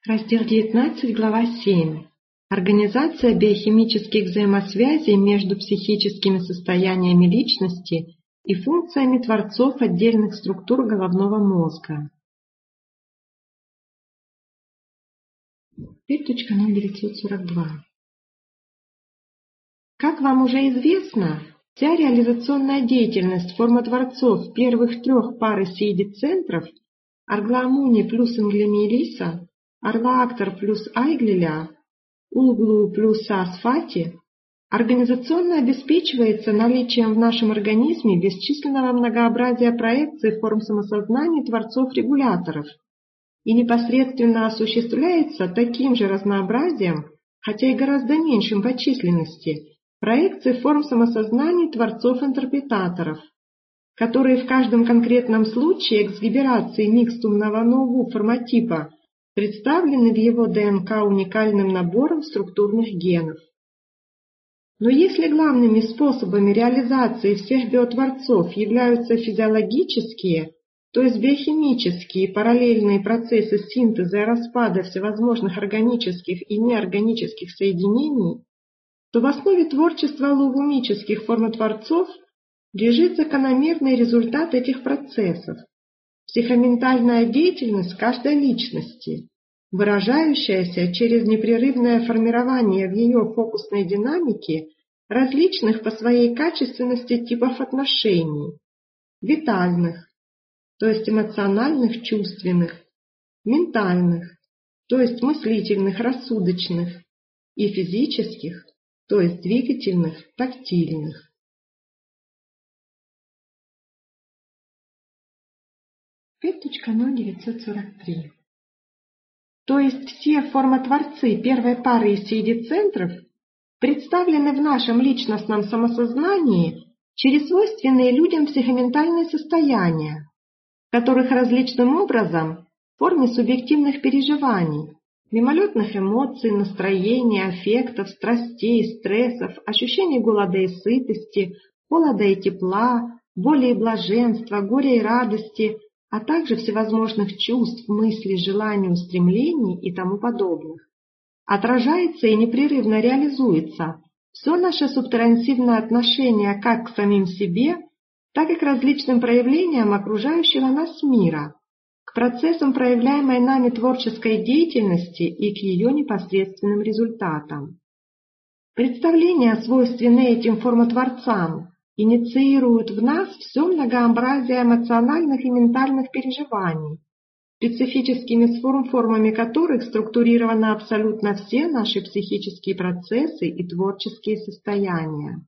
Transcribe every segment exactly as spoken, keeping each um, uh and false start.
Раздел девятнадцать, глава семь. Организация биохимических взаимосвязей между психическими состояниями личности и функциями творцов отдельных структур головного мозга. пять точка ноль девятьсот сорок два. Как вам уже известно, вся реализационная деятельность формотворцов первых трех пары сейди-центров Арглаамуни плюс Инглемиелиса, Арлаактор плюс Айглиля, Улглу плюс Асфати организационно обеспечивается наличием в нашем организме бесчисленного многообразия проекций форм самосознания творцов-регуляторов и непосредственно осуществляется таким же разнообразием, хотя и гораздо меньшим по численности, проекций форм самосознания творцов-интерпретаторов, которые в каждом конкретном случае эксгиберации микстумного нового форматипа представлены в его ДНК уникальным набором структурных генов. Но если главными способами реализации всех биотворцов являются физиологические, то есть биохимические параллельные процессы синтеза и распада всевозможных органических и неорганических соединений, то в основе творчества логовмических формотворцов лежит закономерный результат этих процессов – психоментальная деятельность каждой личности, выражающаяся через непрерывное формирование в ее фокусной динамике различных по своей качественности типов отношений – витальных, то есть эмоциональных, чувственных, ментальных, то есть мыслительных, рассудочных, и физических, то есть двигательных, тактильных. пять точка ноль девятьсот сорок три. То есть все формотворцы первой пары из сейди-центров представлены в нашем личностном самосознании через свойственные людям психоментальные состояния, которых различным образом в форме субъективных переживаний, мимолетных эмоций, настроений, аффектов, страстей, стрессов, ощущений голода и сытости, холода и тепла, боли и блаженства, горя и радости, а также всевозможных чувств, мыслей, желаний, устремлений и тому подобных. Отражается и непрерывно реализуется все наше субтрансивное отношение как к самим себе, так и к различным проявлениям окружающего нас мира, к процессам проявляемой нами творческой деятельности и к ее непосредственным результатам. Представления, свойственные этим формотворцам, инициируют в нас все многообразие эмоциональных и ментальных переживаний, специфическими формами которых структурированы абсолютно все наши психические процессы и творческие состояния.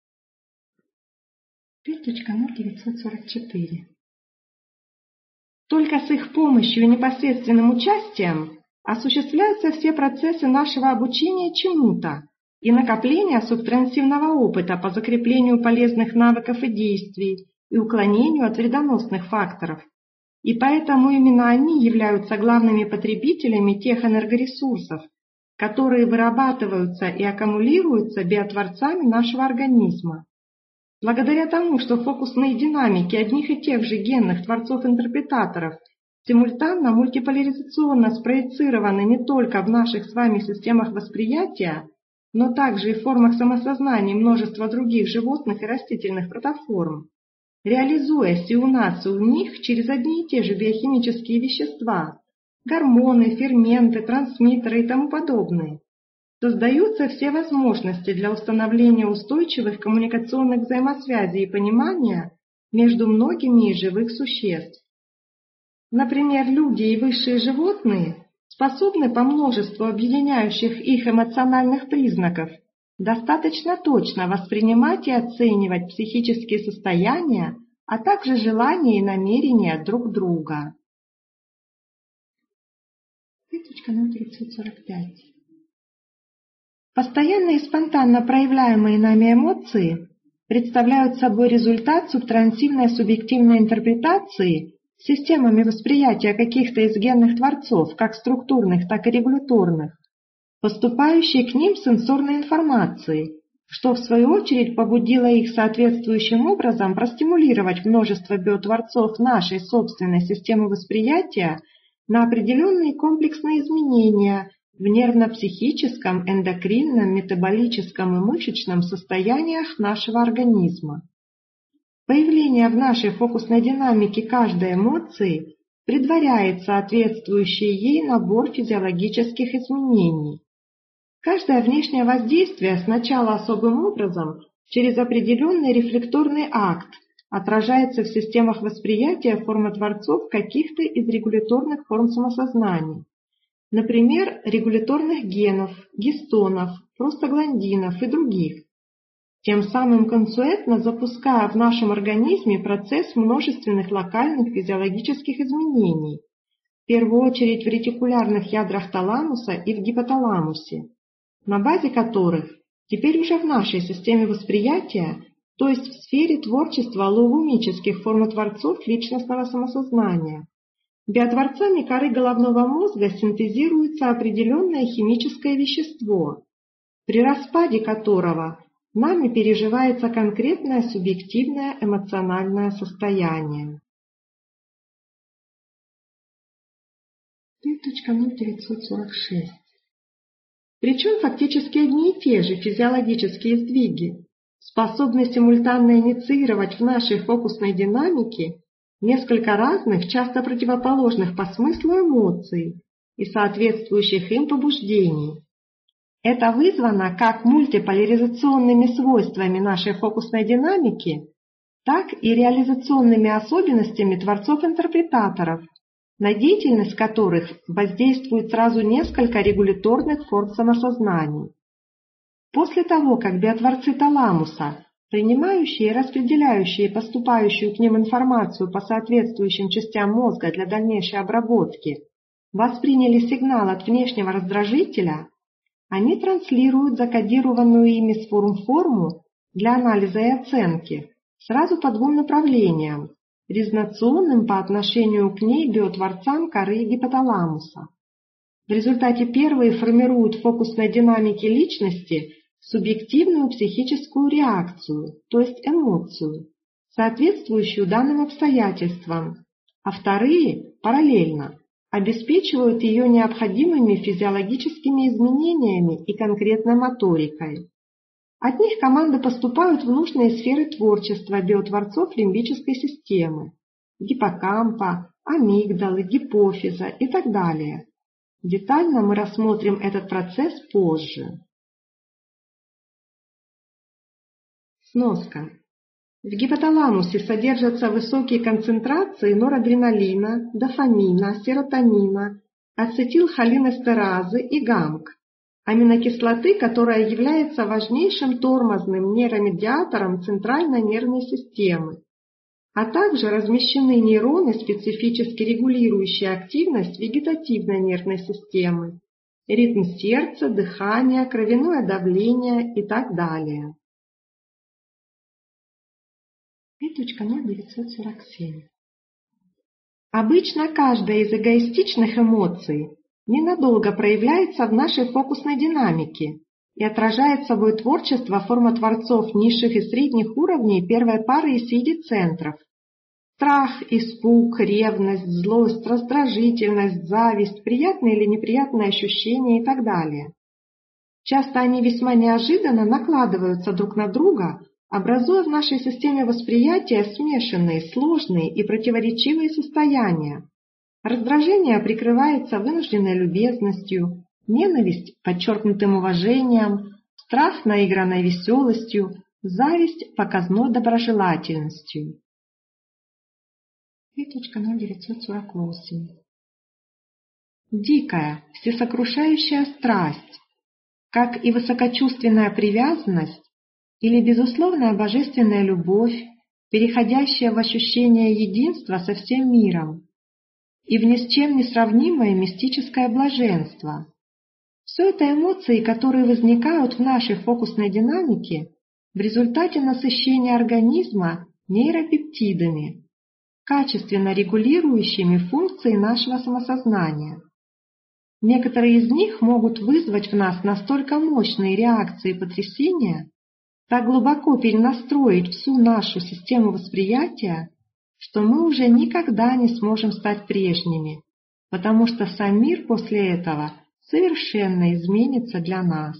пять точка ноль девятьсот сорок четыре. Только с их помощью и непосредственным участием осуществляются все процессы нашего обучения чему-то и накопления субтрансивного опыта по закреплению полезных навыков и действий и уклонению от вредоносных факторов. И поэтому именно они являются главными потребителями тех энергоресурсов, которые вырабатываются и аккумулируются биотворцами нашего организма. Благодаря тому, что фокусные динамики одних и тех же генных творцов-интерпретаторов симультанно мультиполяризационно спроецированы не только в наших с вами системах восприятия, но также и в формах самосознания множества других животных и растительных протоформ, реализуясь и у нас, и у них через одни и те же биохимические вещества, гормоны, ферменты, трансмиттеры и тому подобное, создаются все возможности для установления устойчивых коммуникационных взаимосвязей и понимания между многими из живых существ. Например, люди и высшие животные способны по множеству объединяющих их эмоциональных признаков достаточно точно воспринимать и оценивать психические состояния, а также желания и намерения друг друга. пять точка ноль девятьсот сорок пять. Постоянно и спонтанно проявляемые нами эмоции представляют собой результат субтрансивной субъективной интерпретации системами восприятия каких-то из генных творцов, как структурных, так и регуляторных, поступающей к ним сенсорной информации, что в свою очередь побудило их соответствующим образом простимулировать множество биотворцов нашей собственной системы восприятия на определенные комплексные изменения в нервно-психическом, эндокринном, метаболическом и мышечном состояниях нашего организма. Появление в нашей фокусной динамике каждой эмоции предваряет соответствующий ей набор физиологических изменений. Каждое внешнее воздействие сначала особым образом, через определенный рефлекторный акт, отражается в системах восприятия формотворцов каких-то из регуляторных форм самосознания, например, регуляторных генов, гистонов, простагландинов и других, тем самым консуэтно запуская в нашем организме процесс множественных локальных физиологических изменений, в первую очередь в ретикулярных ядрах таламуса и в гипоталамусе, на базе которых теперь уже в нашей системе восприятия, то есть в сфере творчества лоумических формотворцов личностного самосознания, биотворцами коры головного мозга синтезируется определенное химическое вещество, при распаде которого нами переживается конкретное субъективное эмоциональное состояние. пять ноль девятьсот сорок шесть. Причем фактически одни и те же физиологические сдвиги способны симультанно инициировать в нашей фокусной динамике несколько разных, часто противоположных по смыслу эмоций и соответствующих им побуждений. Это вызвано как мультиполяризационными свойствами нашей фокусной динамики, так и реализационными особенностями творцов-интерпретаторов, на деятельность которых воздействует сразу несколько регуляторных форм самосознаний. После того, как биотворцы таламуса, принимающие и распределяющие поступающую к ним информацию по соответствующим частям мозга для дальнейшей обработки, восприняли сигнал от внешнего раздражителя, они транслируют закодированную ими сформ-форму для анализа и оценки сразу по двум направлениям, резонационным по отношению к ней биотворцам коры и гипоталамуса. В результате первые формируют в фокусной динамике личности субъективную психическую реакцию, то есть эмоцию, соответствующую данным обстоятельствам, а вторые, параллельно, обеспечивают ее необходимыми физиологическими изменениями и конкретной моторикой. От них команды поступают в нужные сферы творчества биотворцов лимбической системы, гиппокампа, амигдалы, гипофиза и так далее. Детально мы рассмотрим этот процесс позже. Сноска. В гипоталамусе содержатся высокие концентрации норадреналина, дофамина, серотонина, ацетилхолинэстеразы и гамк, аминокислоты, которая является важнейшим тормозным нейромедиатором центральной нервной системы, а также размещены нейроны, специфически регулирующие активность вегетативной нервной системы, ритм сердца, дыхание, кровяное давление и так далее. пять ноль девятьсот сорок семь. Обычно каждая из эгоистичных эмоций ненадолго проявляется в нашей фокусной динамике и отражает собой творчество формотворцов низших и средних уровней первой пары и сиди-центров. Страх, испуг, ревность, злость, раздражительность, зависть, приятные или неприятные ощущения и так далее. Часто они весьма неожиданно накладываются друг на друга, образуя в нашей системе восприятия смешанные, сложные и противоречивые состояния. Раздражение прикрывается вынужденной любезностью, ненависть – подчеркнутым уважением, страх – наигранной веселостью, зависть – показной доброжелательностью. пять ноль девятьсот сорок восемь. Дикая, всесокрушающая страсть, как и высокочувственная привязанность, или безусловная божественная любовь, переходящая в ощущение единства со всем миром, и в ни с чем не сравнимое мистическое блаженство. Все это эмоции, которые возникают в нашей фокусной динамике в результате насыщения организма нейропептидами, качественно регулирующими функции нашего самосознания. Некоторые из них могут вызвать в нас настолько мощные реакции и потрясения, так глубоко перенастроить всю нашу систему восприятия, что мы уже никогда не сможем стать прежними, потому что сам мир после этого совершенно изменится для нас.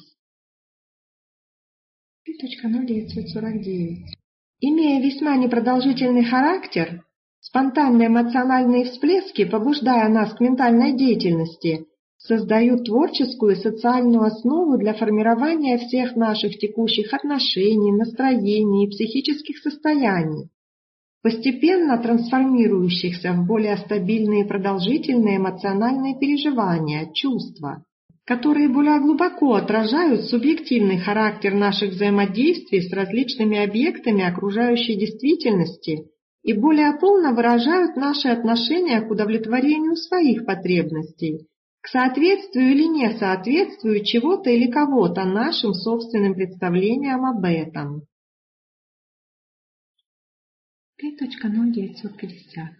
пять ноль девятьсот сорок девять. Имея весьма непродолжительный характер, спонтанные эмоциональные всплески, побуждая нас к ментальной деятельности, создают творческую и социальную основу для формирования всех наших текущих отношений, настроений и психических состояний, постепенно трансформирующихся в более стабильные и продолжительные эмоциональные переживания, чувства, которые более глубоко отражают субъективный характер наших взаимодействий с различными объектами окружающей действительности и более полно выражают наши отношения к удовлетворению своих потребностей, к соответствию или несоответствию чего-то или кого-то нашим собственным представлениям об этом. пять ноль девятьсот пятьдесят.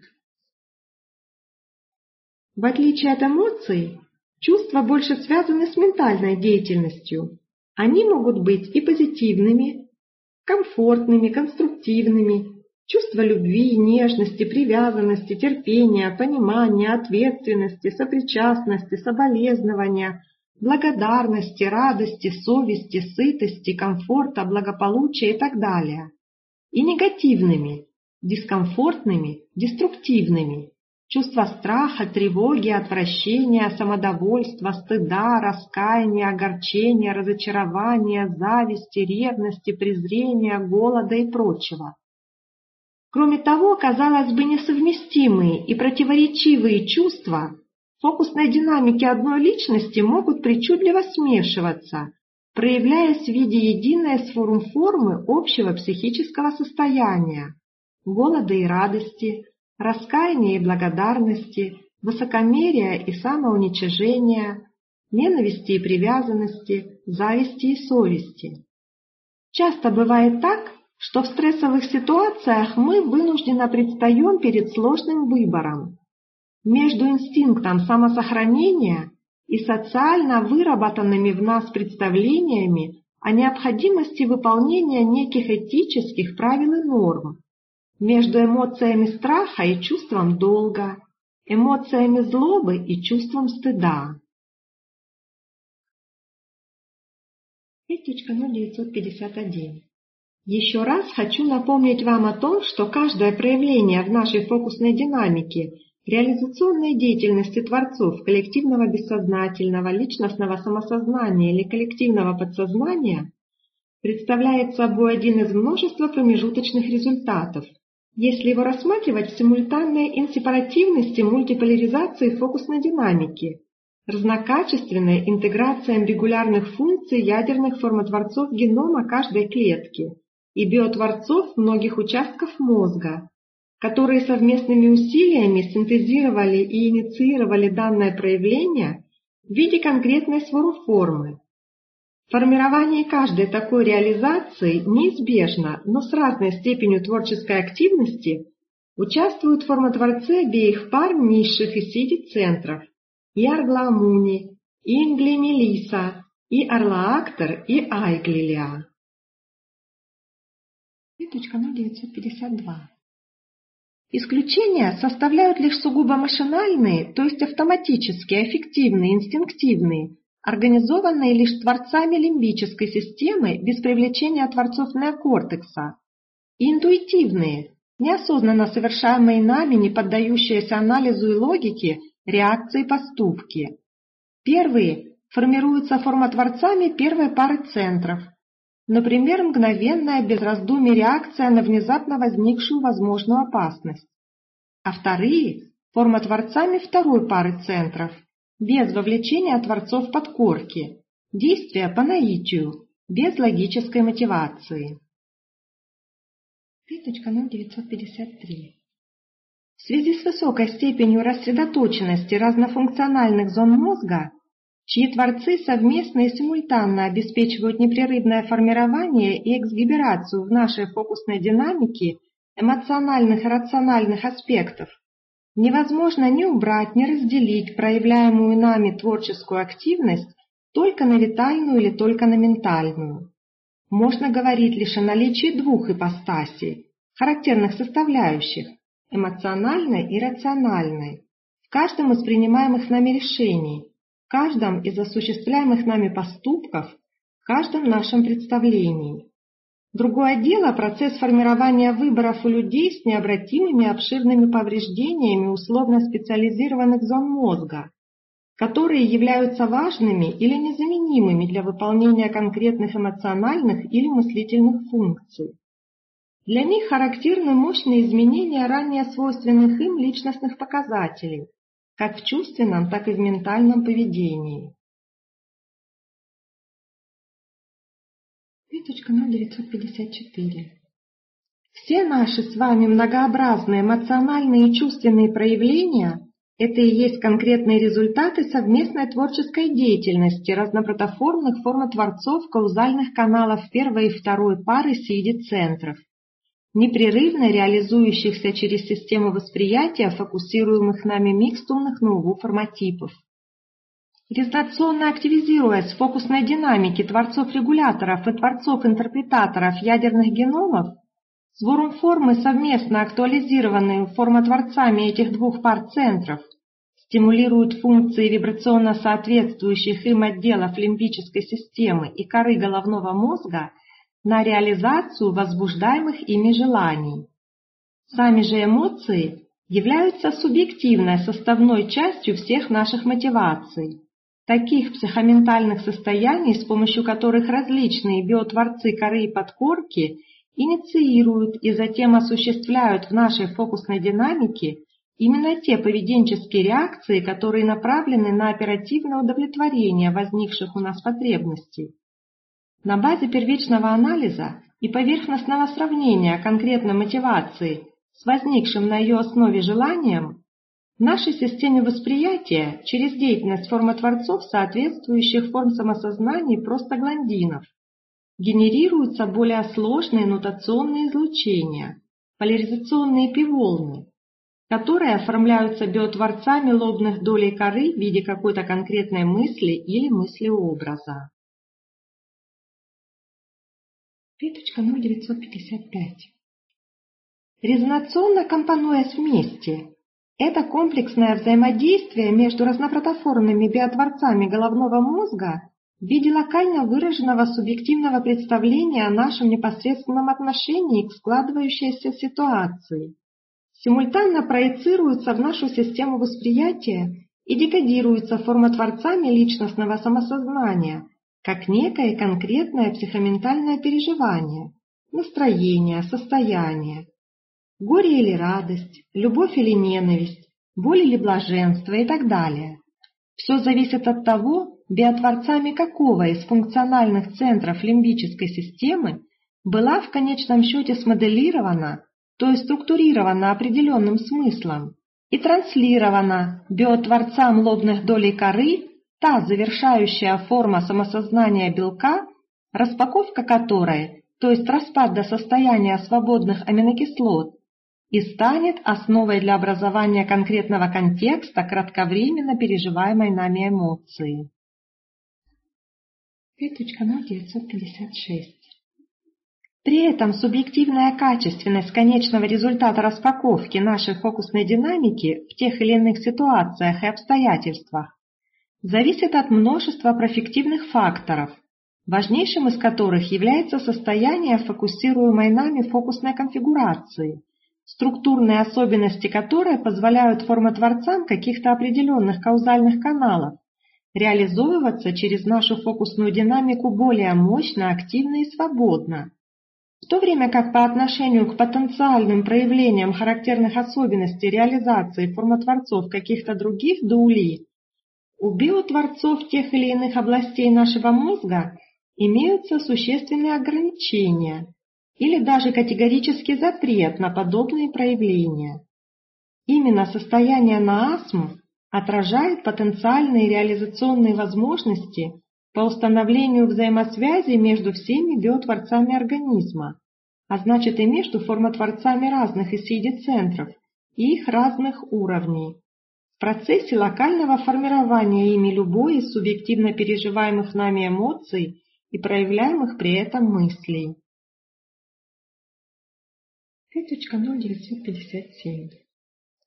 В отличие от эмоций, чувства больше связаны с ментальной деятельностью. Они могут быть и позитивными, комфортными, конструктивными, чувства любви, нежности, привязанности, терпения, понимания, ответственности, сопричастности, соболезнования, благодарности, радости, совести, сытости, комфорта, благополучия и так далее. И негативными, дискомфортными, деструктивными. Чувства страха, тревоги, отвращения, самодовольства, стыда, раскаяния, огорчения, разочарования, зависти, ревности, презрения, голода и прочего. Кроме того, казалось бы, несовместимые и противоречивые чувства в фокусной динамике одной личности могут причудливо смешиваться, проявляясь в виде единой с формы общего психического состояния, голода и радости, раскаяния и благодарности, высокомерия и самоуничижения, ненависти и привязанности, зависти и совести. Часто бывает так, что в стрессовых ситуациях мы вынужденно предстаем перед сложным выбором между инстинктом самосохранения и социально выработанными в нас представлениями о необходимости выполнения неких этических правил и норм, между эмоциями страха и чувством долга, эмоциями злобы и чувством стыда. пять ноль девятьсот пятьдесят один. Еще раз хочу напомнить вам о том, что каждое проявление в нашей фокусной динамике реализационной деятельности творцов коллективного бессознательного, личностного самосознания или коллективного подсознания представляет собой один из множества промежуточных результатов, если его рассматривать в симультанной инсепаративности мультиполяризации фокусной динамики, разнокачественной интеграции амбигулярных функций ядерных формотворцов генома каждой клетки и биотворцов многих участков мозга, которые совместными усилиями синтезировали и инициировали данное проявление в виде конкретной формы. В формировании каждой такой реализации неизбежно, но с разной степенью творческой активности участвуют формотворцы обеих пар низших и сиди-центров, и Аргла-Амуни, и Ингли-Мелиса, и Арла-Актор, и Айглилия. пять ноль девятьсот пятьдесят два. Исключения составляют лишь сугубо машинальные, то есть автоматические, аффективные, инстинктивные, организованные лишь творцами лимбической системы без привлечения творцов неокортекса, и интуитивные, неосознанно совершаемые нами, не поддающиеся анализу и логике, реакции и поступки. Первые формируются формотворцами первой пары центров, например, мгновенная без раздумий реакция на внезапно возникшую возможную опасность, а вторые – формотворцами второй пары центров, без вовлечения творцов подкорки, действия по наитию, без логической мотивации. пять ноль девятьсот пятьдесят три. В связи с высокой степенью рассредоточенности разнофункциональных зон мозга, чьи творцы совместно и симультанно обеспечивают непрерывное формирование и эксгиберацию в нашей фокусной динамике эмоциональных и рациональных аспектов, невозможно ни убрать, ни разделить проявляемую нами творческую активность только на витальную или только на ментальную. Можно говорить лишь о наличии двух ипостасей, характерных составляющих – эмоциональной и рациональной, в каждом из принимаемых нами решений, в каждом из осуществляемых нами поступков, в каждом нашем представлении. Другое дело – процесс формирования выборов у людей с необратимыми обширными повреждениями условно специализированных зон мозга, которые являются важными или незаменимыми для выполнения конкретных эмоциональных или мыслительных функций. Для них характерны мощные изменения ранее свойственных им личностных показателей, как в чувственном, так и в ментальном поведении. ноль девятьсот пятьдесят четыре. Все наши с вами многообразные эмоциональные и чувственные проявления – это и есть конкретные результаты совместной творческой деятельности разнопротоформных формотворцов каузальных каналов первой и второй пары сиди-центров, непрерывно реализующихся через систему восприятия фокусируемых нами микстумных науву форматипов. Резонационно активизируясь в фокусной динамике творцов-регуляторов и творцов-интерпретаторов ядерных геномов, сворум формы, совместно актуализированные формотворцами этих двух пар центров, стимулируют функции вибрационно соответствующих им отделов лимбической системы и коры головного мозга на реализацию возбуждаемых ими желаний. Сами же эмоции являются субъективной составной частью всех наших мотиваций, таких психоментальных состояний, с помощью которых различные биотворцы коры и подкорки инициируют и затем осуществляют в нашей фокусной динамике именно те поведенческие реакции, которые направлены на оперативное удовлетворение возникших у нас потребностей. На базе первичного анализа и поверхностного сравнения конкретной мотивации с возникшим на ее основе желанием, в нашей системе восприятия через деятельность формотворцов соответствующих форм самосознания простагландинов генерируются более сложные нутационные излучения, поляризационные пи-волны, которые оформляются биотворцами лобных долей коры в виде какой-то конкретной мысли или мыслеобраза. ноль девятьсот пятьдесят пять. Резонационно компонуясь вместе, это комплексное взаимодействие между разнопротоформными биотворцами головного мозга в виде локально выраженного субъективного представления о нашем непосредственном отношении к складывающейся ситуации симультанно проецируется в нашу систему восприятия и декодируется формотворцами личностного самосознания как некое конкретное психоментальное переживание, настроение, состояние, горе или радость, любовь или ненависть, боль или блаженство и так далее. Все зависит от того, биотворцами какого из функциональных центров лимбической системы была в конечном счете смоделирована, то есть структурирована определенным смыслом и транслирована биотворцам лобных долей коры та завершающая форма самосознания белка, распаковка которой, то есть распад до состояния свободных аминокислот, и станет основой для образования конкретного контекста кратковременно переживаемой нами эмоции. ноль девятьсот пятьдесят шесть. При этом субъективная качественность конечного результата распаковки нашей фокусной динамики в тех или иных ситуациях и обстоятельствах зависит от множества профективных факторов, важнейшим из которых является состояние фокусируемой нами фокусной конфигурации, структурные особенности которой позволяют формотворцам каких-то определенных каузальных каналов реализовываться через нашу фокусную динамику более мощно, активно и свободно, в то время как по отношению к потенциальным проявлениям характерных особенностей реализации формотворцов каких-то других доулей у биотворцов тех или иных областей нашего мозга имеются существенные ограничения или даже категорический запрет на подобные проявления. Именно состояние наасм отражает потенциальные реализационные возможности по установлению взаимосвязи между всеми биотворцами организма, а значит и между формотворцами разных исидицентров и их разных уровней, в процессе локального формирования ими любой из субъективно переживаемых нами эмоций и проявляемых при этом мыслей. ноль девятьсот пятьдесят семь.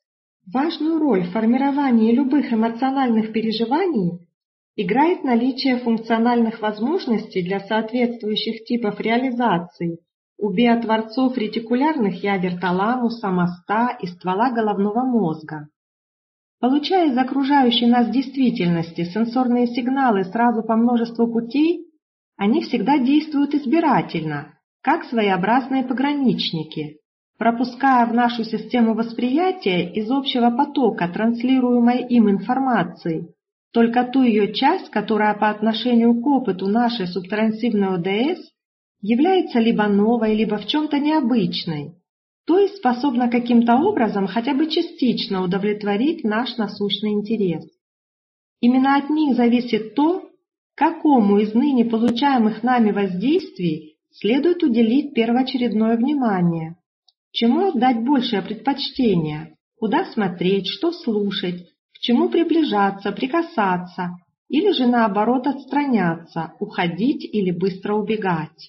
Важную роль в формировании любых эмоциональных переживаний играет наличие функциональных возможностей для соответствующих типов реализации у биотворцов ретикулярных ядер таламуса, моста и ствола головного мозга. Получая из окружающей нас действительности сенсорные сигналы сразу по множеству путей, они всегда действуют избирательно, как своеобразные пограничники, пропуская в нашу систему восприятия из общего потока транслируемой им информации только ту ее часть, которая по отношению к опыту нашей субтрансивной ОДС является либо новой, либо в чем-то необычной, то есть способна каким-то образом хотя бы частично удовлетворить наш насущный интерес. Именно от них зависит то, какому из ныне получаемых нами воздействий следует уделить первоочередное внимание, чему отдать большее предпочтение, куда смотреть, что слушать, к чему приближаться, прикасаться, или же наоборот отстраняться, уходить или быстро убегать.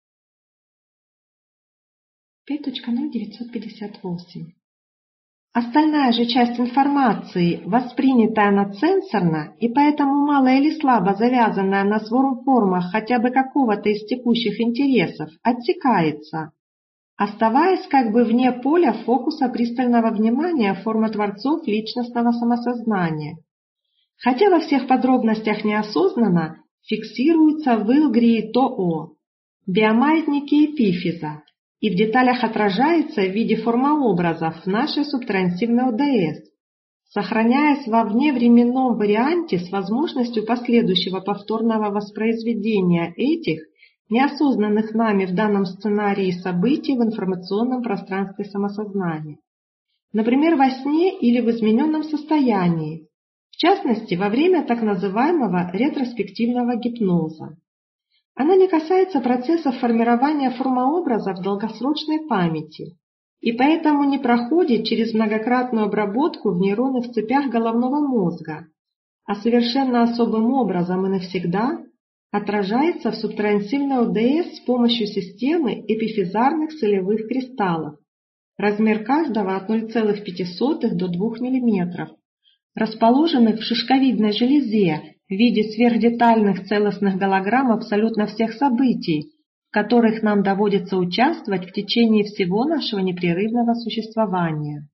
пять точка ноль девятьсот пятьдесят восемь. Остальная же часть информации, воспринятая надсенсорно и поэтому мало или слабо завязанная на сворм-формах хотя бы какого-то из текущих интересов, отсекается, оставаясь как бы вне поля фокуса пристального внимания формотворцов личностного самосознания, хотя во всех подробностях неосознанно фиксируются в Илгрии-Тоо, биомаятнике эпифиза, и в деталях отражается в виде формообразов в нашей субтрансивной ОДС, сохраняясь во вневременном варианте с возможностью последующего повторного воспроизведения этих неосознанных нами в данном сценарии событий в информационном пространстве самосознания, например, во сне или в измененном состоянии, в частности, во время так называемого ретроспективного гипноза. Она не касается процессов формирования формообраза в долгосрочной памяти и поэтому не проходит через многократную обработку в нейронных цепях головного мозга, а совершенно особым образом и навсегда отражается в субтрансивной ОДС с помощью системы эпифизарных солевых кристаллов, размер каждого от ноль целых пять десятых до двух миллиметров, расположенных в шишковидной железе в виде сверхдетальных целостных голограмм абсолютно всех событий, в которых нам доводится участвовать в течение всего нашего непрерывного существования.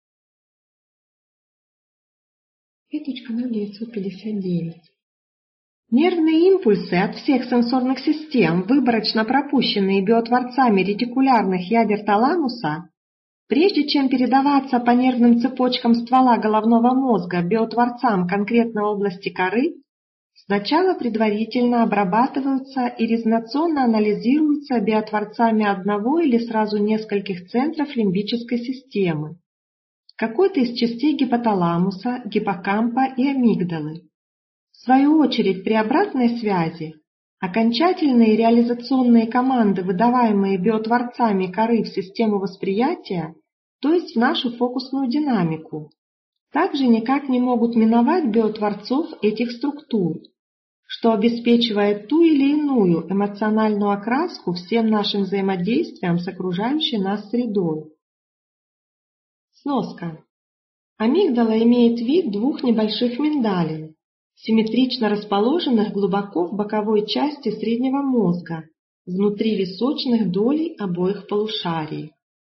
пять точка ноль девятьсот пятьдесят девять. Нервные импульсы от всех сенсорных систем, выборочно пропущенные биотворцами ретикулярных ядер таламуса, прежде чем передаваться по нервным цепочкам ствола головного мозга биотворцам конкретной области коры, сначала предварительно обрабатываются и резонационно анализируются биотворцами одного или сразу нескольких центров лимбической системы, какой-то из частей гипоталамуса, гиппокампа и амигдалы. В свою очередь, при обратной связи, окончательные реализационные команды, выдаваемые биотворцами коры в систему восприятия, то есть в нашу фокусную динамику, также никак не могут миновать биотворцов этих структур, что обеспечивает ту или иную эмоциональную окраску всем нашим взаимодействиям с окружающей нас средой. Сноска. Амигдала имеет вид двух небольших миндалин, симметрично расположенных глубоко в боковой части среднего мозга, внутри височных долей обоих полушарий.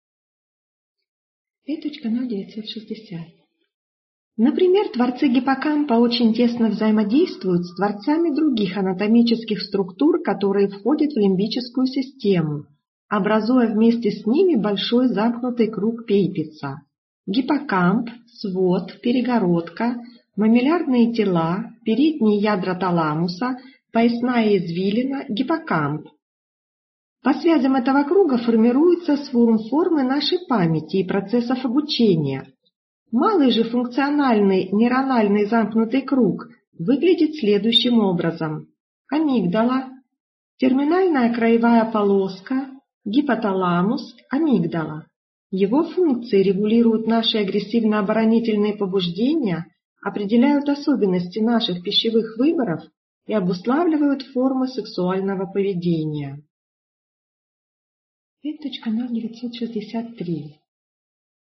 пять точка ноль девятьсот шестьдесят. Например, творцы гиппокампа очень тесно взаимодействуют с творцами других анатомических структур, которые входят в лимбическую систему, образуя вместе с ними большой замкнутый круг Пейпица. Гиппокамп, свод, перегородка, мамиллярные тела, передние ядра таламуса, поясная извилина, гиппокамп. По связям этого круга формируются сворм-формы нашей памяти и процессов обучения. Малый же функциональный нейрональный замкнутый круг выглядит следующим образом. Амигдала, терминальная краевая полоска, гипоталамус, амигдала. Его функции регулируют наши агрессивно-оборонительные побуждения, определяют особенности наших пищевых выборов и обуславливают формы сексуального поведения. пять точка ноль девятьсот шестьдесят три.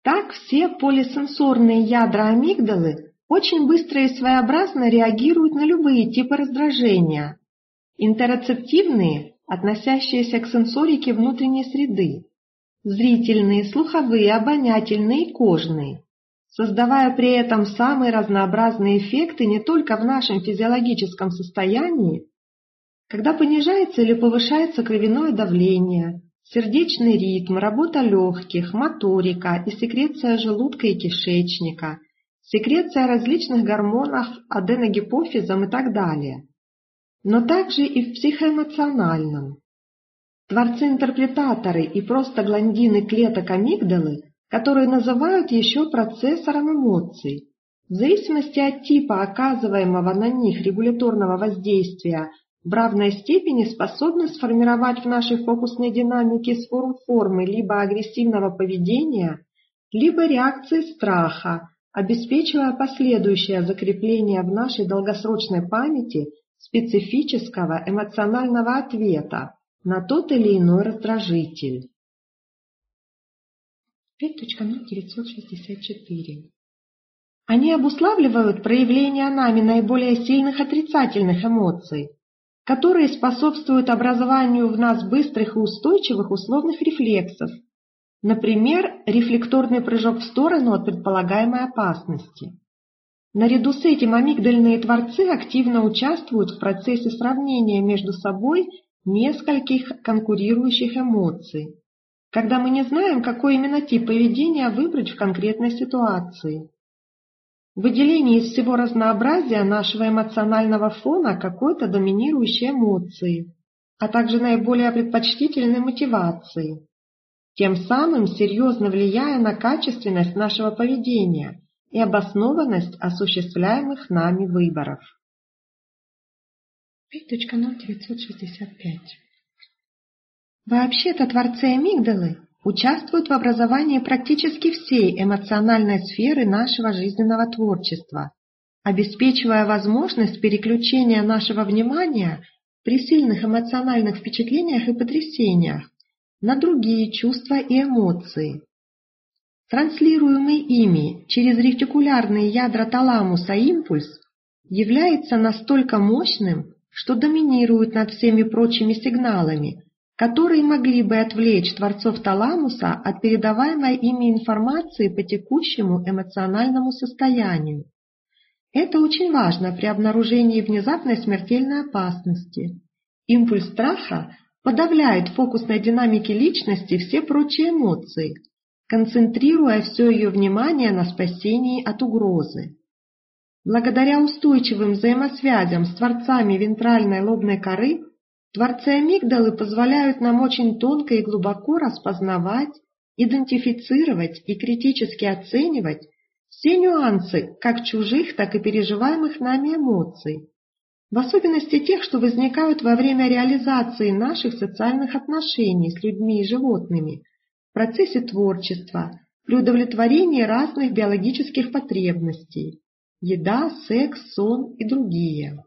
Так все полисенсорные ядра амигдалы очень быстро и своеобразно реагируют на любые типы раздражения. Интероцептивные, относящиеся к сенсорике внутренней среды, зрительные, слуховые, обонятельные и кожные, создавая при этом самые разнообразные эффекты не только в нашем физиологическом состоянии, когда понижается или повышается кровяное давление, сердечный ритм, работа легких, моторика и секреция желудка и кишечника, секреция различных гормонов аденогипофизом и так далее, но также и в психоэмоциональном. Творцы-интерпретаторы и просто гландины клеток амигдалы, которые называют еще процессором эмоций, в зависимости от типа оказываемого на них регуляторного воздействия, в равной степени способны сформировать в нашей фокусной динамике сформ формы либо агрессивного поведения, либо реакции страха, обеспечивая последующее закрепление в нашей долгосрочной памяти специфического эмоционального ответа на тот или иной раздражитель. пять точка ноль девятьсот шестьдесят четыре. Они обуславливают проявление нами наиболее сильных отрицательных эмоций, которые способствуют образованию в нас быстрых и устойчивых условных рефлексов, например, рефлекторный прыжок в сторону от предполагаемой опасности. Наряду с этим амигдальные творцы активно участвуют в процессе сравнения между собой нескольких конкурирующих эмоций, когда мы не знаем, какой именно тип поведения выбрать в конкретной ситуации. Выделение из всего разнообразия нашего эмоционального фона какой-то доминирующей эмоции, а также наиболее предпочтительной мотивации, тем самым серьезно влияя на качественность нашего поведения и обоснованность осуществляемых нами выборов. пять точка ноль девятьсот шестьдесят пять. Вообще-то творцы амигдалы участвуют в образовании практически всей эмоциональной сферы нашего жизненного творчества, обеспечивая возможность переключения нашего внимания при сильных эмоциональных впечатлениях и потрясениях на другие чувства и эмоции. Транслируемый ими через ретикулярные ядра таламуса импульс является настолько мощным, что доминирует над всеми прочими сигналами, которые могли бы отвлечь творцов таламуса от передаваемой ими информации по текущему эмоциональному состоянию. Это очень важно при обнаружении внезапной смертельной опасности. Импульс страха подавляет в фокусной динамике личности все прочие эмоции, концентрируя все ее внимание на спасении от угрозы. Благодаря устойчивым взаимосвязям с творцами вентральной лобной коры, творцы амигдалы позволяют нам очень тонко и глубоко распознавать, идентифицировать и критически оценивать все нюансы как чужих, так и переживаемых нами эмоций, в особенности тех, что возникают во время реализации наших социальных отношений с людьми и животными, в процессе творчества, при удовлетворении разных биологических потребностей – еда, секс, сон и другие.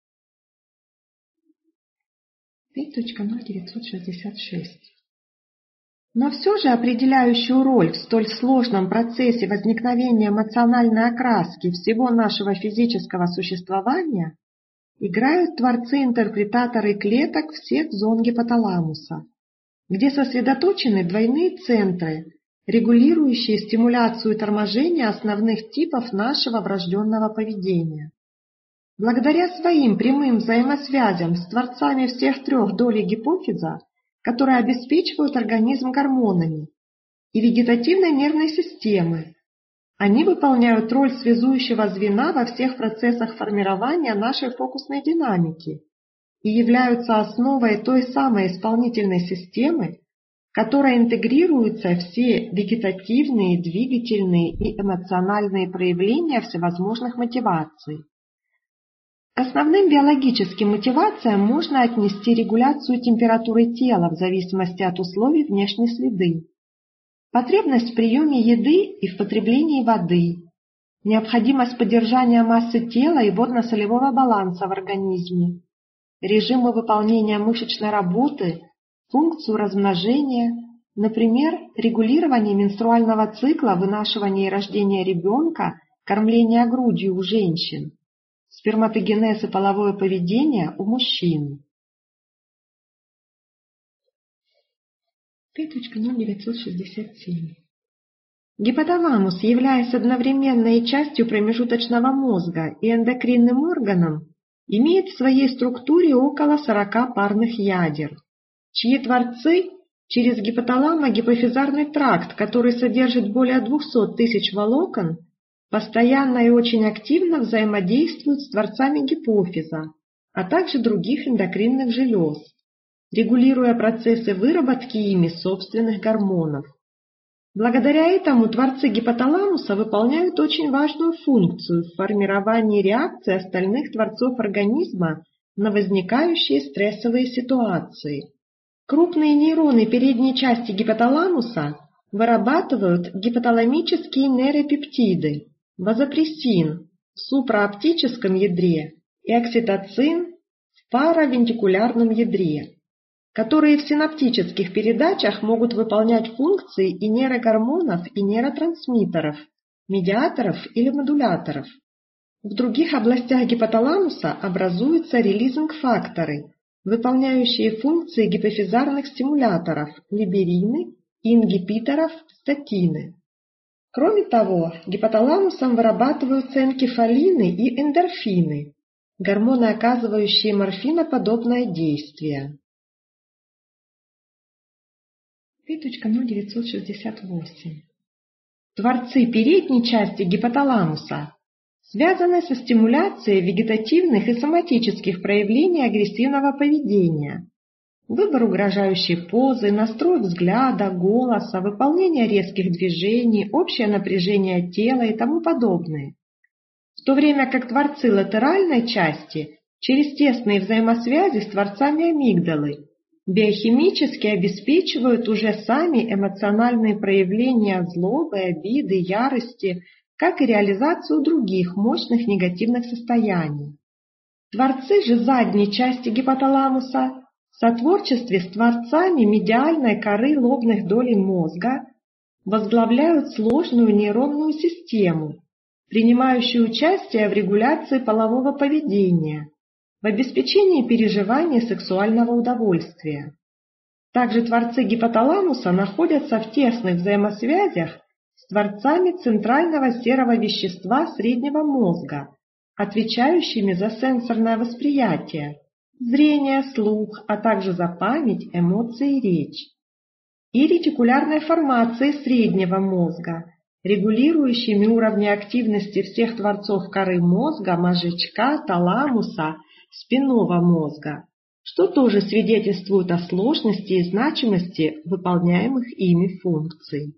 пять точка ноль девятьсот шестьдесят шесть. Но все же определяющую роль в столь сложном процессе возникновения эмоциональной окраски всего нашего физического существования играют творцы-интерпретаторы клеток всех зон гипоталамуса, где сосредоточены двойные центры, регулирующие стимуляцию и торможение основных типов нашего врожденного поведения. Благодаря своим прямым взаимосвязям с творцами всех трех долей гипофиза, которые обеспечивают организм гормонами, и вегетативной нервной системы, они выполняют роль связующего звена во всех процессах формирования нашей фокусной динамики и являются основой той самой исполнительной системы, в которой интегрируются все вегетативные, двигательные и эмоциональные проявления всевозможных мотиваций. К основным биологическим мотивациям можно отнести регуляцию температуры тела в зависимости от условий внешней среды, потребность в приеме еды и в потреблении воды, необходимость поддержания массы тела и водно-солевого баланса в организме, режимы выполнения мышечной работы, функцию размножения, Например, регулирование менструального цикла, вынашивание и рождение ребенка, кормление грудью у женщин, сперматогенез и половое поведение у мужчин. пять точка ноль девятьсот шестьдесят семь. Гипоталамус, являясь одновременно и частью промежуточного мозга и эндокринным органом, имеет в своей структуре около сорока парных ядер, чьи творцы через гипоталамо-гипофизарный тракт, который содержит более двухсот тысяч волокон, постоянно и очень активно взаимодействуют с творцами гипофиза, а также других эндокринных желез, регулируя процессы выработки ими собственных гормонов. Благодаря этому творцы гипоталамуса выполняют очень важную функцию в формировании реакции остальных творцов организма на возникающие стрессовые ситуации. Крупные нейроны передней части гипоталамуса вырабатывают гипоталамические нейропептиды, вазопрессин в супрааптическом ядре и окситоцин в паравентикулярном ядре, которые в синаптических передачах могут выполнять функции и нейрогормонов, и нейротрансмиттеров, медиаторов или модуляторов. В других областях гипоталамуса образуются релизинг-факторы, выполняющие функции гипофизарных стимуляторов, либерины и ингибиторов статины. Кроме того, гипоталамусом вырабатываются энкефалины и эндорфины, гормоны, оказывающие морфиноподобное действие. пять точка ноль девятьсот шестьдесят восемь. Творцы передней части гипоталамуса связаны со стимуляцией вегетативных и соматических проявлений агрессивного поведения, выбор угрожающей позы, настрой взгляда, голоса, выполнение резких движений, общее напряжение тела и тому подобное. В то время как творцы латеральной части через тесные взаимосвязи с творцами амигдалы биохимически обеспечивают уже сами эмоциональные проявления злобы, обиды, ярости, как и реализацию других мощных негативных состояний. Творцы же задней части гипоталамуса в сотворчестве с творцами медиальной коры лобных долей мозга возглавляют сложную нейронную систему, принимающую участие в регуляции полового поведения, в обеспечении переживания сексуального удовольствия. Также творцы гипоталамуса находятся в тесных взаимосвязях с творцами центрального серого вещества среднего мозга, отвечающими за сенсорное восприятие, зрение, слух, а также за память, эмоции и речь, и ретикулярной формации среднего мозга, регулирующими уровни активности всех творцов коры мозга, мозжечка, таламуса, спинного мозга, что тоже свидетельствует о сложности и значимости выполняемых ими функций.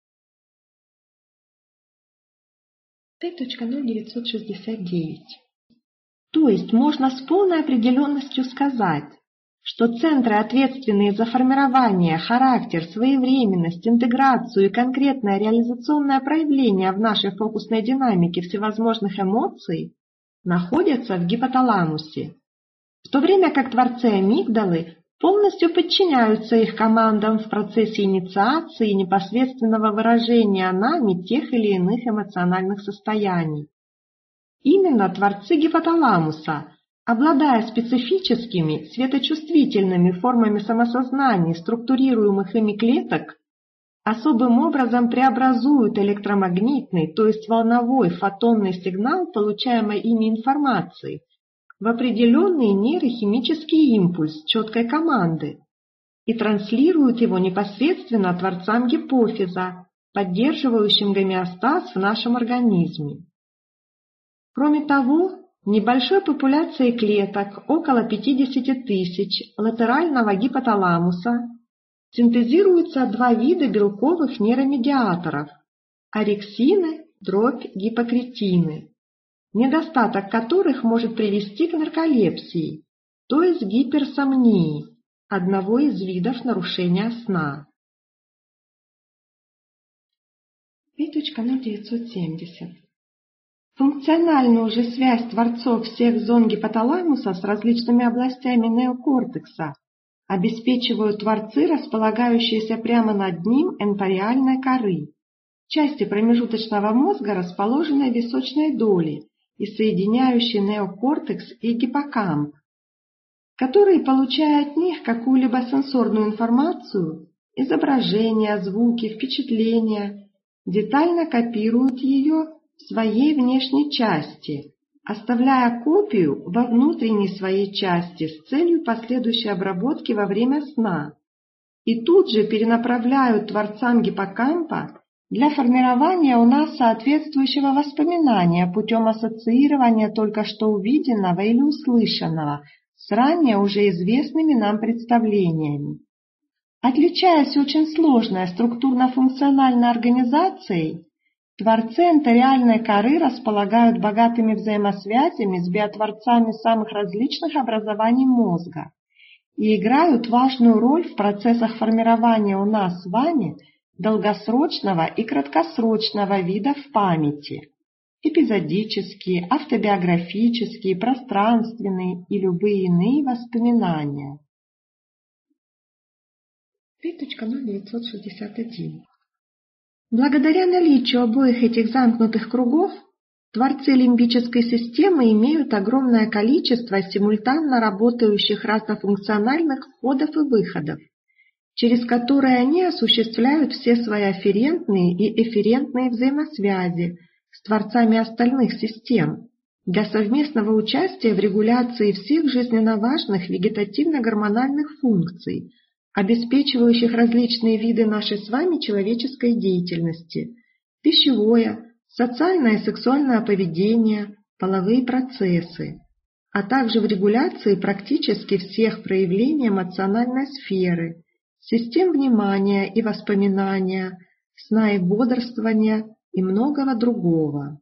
пять точка ноль девятьсот шестьдесят девять. То есть можно с полной определенностью сказать, что центры, ответственные за формирование, характер, своевременность, интеграцию и конкретное реализационное проявление в нашей фокусной динамике всевозможных эмоций, находятся в гипоталамусе, в то время как творцы амигдалы полностью подчиняются их командам в процессе инициации и непосредственного выражения нами тех или иных эмоциональных состояний. Именно творцы гипоталамуса, обладая специфическими светочувствительными формами самосознания структурируемых ими клеток, особым образом преобразуют электромагнитный, то есть волновой фотонный сигнал, получаемой ими информации, в определенный нейрохимический импульс четкой команды и транслируют его непосредственно творцам гипофиза, поддерживающим гомеостаз в нашем организме. Кроме того, небольшой популяцией клеток, около пятидесяти тысяч, латерального гипоталамуса синтезируются два вида белковых нейромедиаторов – орексины, дробь гипокретины, недостаток которых может привести к нарколепсии, то есть гиперсомнии, одного из видов нарушения сна. пять точка ноль девятьсот семьдесят. Функциональную же связь творцов всех зон гипоталамуса с различными областями неокортекса обеспечивают творцы, располагающиеся прямо над ним энпариальной коры, части промежуточного мозга, расположенной в височной доле и соединяющей неокортекс и гиппокамп, которые, получая от них какую-либо сенсорную информацию, изображения, звуки, впечатления, детально копируют ее в своей внешней части, оставляя копию во внутренней своей части с целью последующей обработки во время сна, и тут же перенаправляют творцам гиппокампа для формирования у нас соответствующего воспоминания путем ассоциирования только что увиденного или услышанного с ранее уже известными нам представлениями. Отличаясь очень сложной структурно-функциональной организацией, творцы энтериальной коры располагают богатыми взаимосвязями с биотворцами самых различных образований мозга и играют важную роль в процессах формирования у нас с вами долгосрочного и краткосрочного видов памяти, эпизодические, автобиографические, пространственные и любые иные воспоминания. три точка ноль девятьсот шестьдесят один. Благодаря наличию обоих этих замкнутых кругов, творцы лимбической системы имеют огромное количество симультанно работающих разнофункциональных входов и выходов, через которые они осуществляют все свои афферентные и эфферентные взаимосвязи с творцами остальных систем для совместного участия в регуляции всех жизненно важных вегетативно-гормональных функций, обеспечивающих различные виды нашей с вами человеческой деятельности, пищевое, социальное и сексуальное поведение, половые процессы, а также в регуляции практически всех проявлений эмоциональной сферы, систем внимания и воспоминания, сна и бодрствования и многого другого.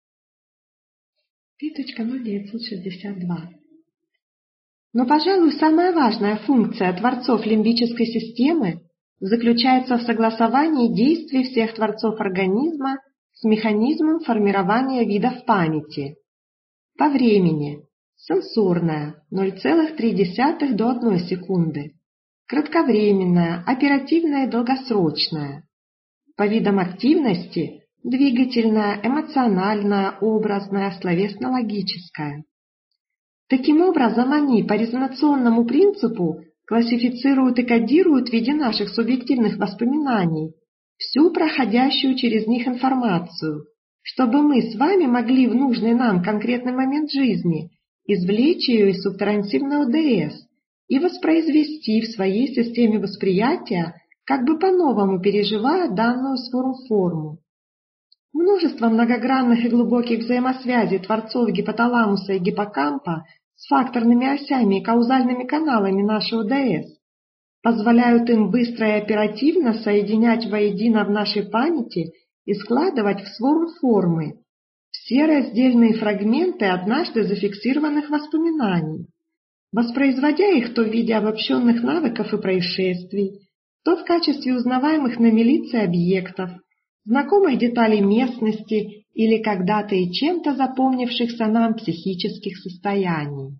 три точка ноль девятьсот шестьдесят два. Но, пожалуй, самая важная функция творцов лимбической системы заключается в согласовании действий всех творцов организма с механизмом формирования видов памяти. По времени сенсорная ноль целых три десятых до одной секунды, кратковременная, оперативная и долгосрочная. По видам активности двигательная, эмоциональная, образная, словесно-логическая. Таким образом, они по резонационному принципу классифицируют и кодируют в виде наших субъективных воспоминаний всю проходящую через них информацию, чтобы мы с вами могли в нужный нам конкретный момент жизни извлечь ее из субтрансивной О Д С и воспроизвести в своей системе восприятия, как бы по-новому переживая данную свою форму. Множество многогранных и глубоких взаимосвязей творцов гипоталамуса и гиппокампа с факторными осями и каузальными каналами нашей О Д С позволяют им быстро и оперативно соединять воедино в нашей памяти и складывать в свору формы все раздельные фрагменты однажды зафиксированных воспоминаний, воспроизводя их то в виде обобщенных навыков и происшествий, то в качестве узнаваемых на милиции объектов, знакомых деталей местности или когда-то и чем-то запомнившихся нам психических состояний.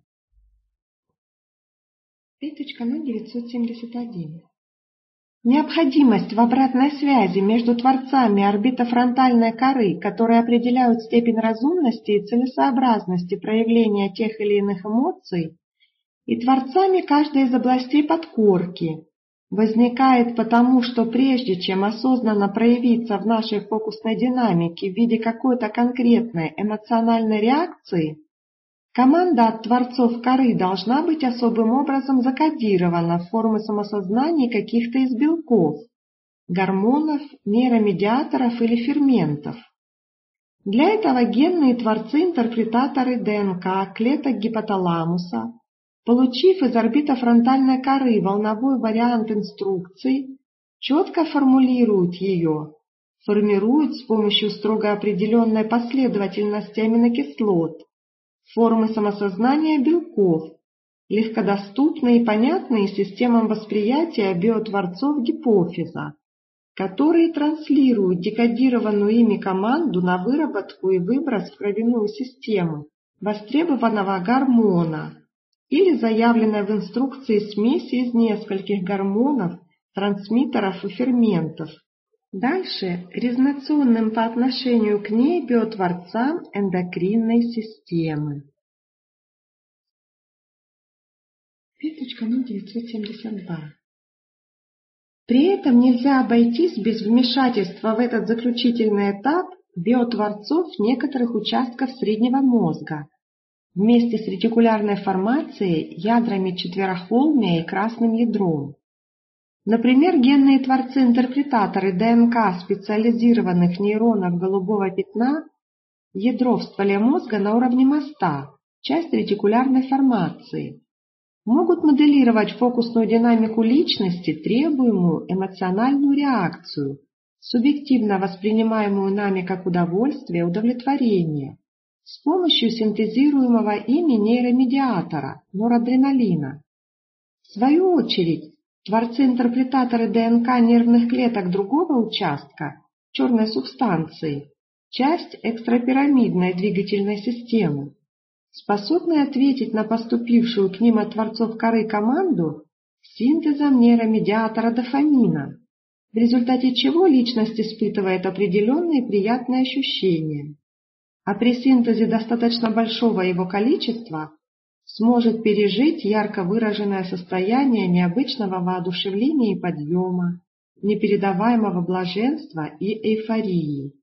три точка ноль девятьсот семьдесят один. Необходимость в обратной связи между творцами орбитофронтальной коры, которые определяют степень разумности и целесообразности проявления тех или иных эмоций, и творцами каждой из областей подкорки, возникает потому, что прежде чем осознанно проявиться в нашей фокусной динамике в виде какой-то конкретной эмоциональной реакции, команда от творцов коры должна быть особым образом закодирована в формы самосознания каких-то из белков, гормонов, нейромедиаторов или ферментов. Для этого генные творцы-интерпретаторы Д Н К клеток гипоталамуса, получив из орбитофронтальной коры волновой вариант инструкций, четко формулируют ее, формируют с помощью строго определенной последовательности аминокислот, формы самосознания белков, легкодоступные и понятные системам восприятия биотворцов гипофиза, которые транслируют декодированную ими команду на выработку и выброс в кровяную систему востребованного гормона или заявленной в инструкции смеси из нескольких гормонов, трансмиттеров и ферментов. Дальше резонационным по отношению к ней биотворцам эндокринной системы. пять точка ноль девятьсот семьдесят два. При этом нельзя обойтись без вмешательства в этот заключительный этап биотворцов некоторых участков среднего мозга вместе с ретикулярной формацией, ядрами четверохолмия и красным ядром. Например, генные творцы-интерпретаторы ДНК специализированных нейронов голубого пятна, ядро в стволе мозга на уровне моста, часть ретикулярной формации, могут моделировать фокусную динамику личности, требуемую эмоциональную реакцию, субъективно воспринимаемую нами как удовольствие, удовлетворение, с помощью синтезируемого ими нейромедиатора, норадреналина. В свою очередь, творцы-интерпретаторы ДНК нервных клеток другого участка, черной субстанции, часть экстрапирамидной двигательной системы, способны ответить на поступившую к ним от творцов коры команду синтезом нейромедиатора дофамина, в результате чего личность испытывает определенные приятные ощущения, а при синтезе достаточно большого его количества сможет пережить ярко выраженное состояние необычного воодушевления и подъема, непередаваемого блаженства и эйфории.